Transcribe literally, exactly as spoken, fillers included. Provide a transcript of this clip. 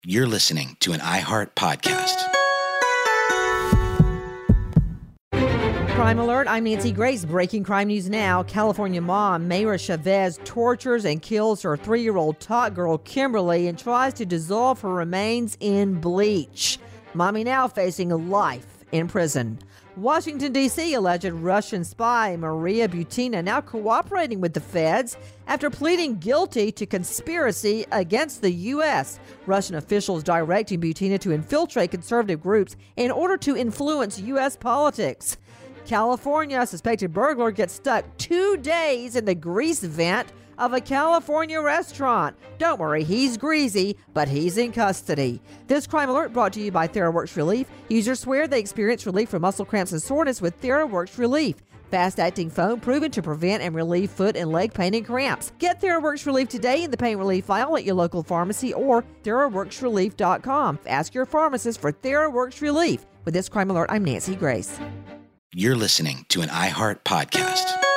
You're listening to an iHeart podcast. Crime Alert, I'm Nancy Grace. Breaking crime news now. California mom Mayra Chavez tortures and kills her three-year-old tot girl Kimberly and tries to dissolve her remains in bleach. Mommy now facing life in prison. Washington, D C alleged Russian spy Maria Butina now cooperating with the feds after pleading guilty to conspiracy against the U S. Russian officials directing Butina to infiltrate conservative groups in order to influence U S politics. California suspected burglar gets stuck two days in the grease vent of a California restaurant. Don't worry, he's greasy, but he's in custody. This Crime Alert brought to you by TheraWorks Relief. Users swear they experience relief from muscle cramps and soreness with TheraWorks Relief. Fast-acting foam proven to prevent and relieve foot and leg pain and cramps. Get TheraWorks Relief today in the pain relief aisle at your local pharmacy or theraworks relief dot com. Ask your pharmacist for TheraWorks Relief. With this Crime Alert, I'm Nancy Grace. You're listening to an iHeart podcast.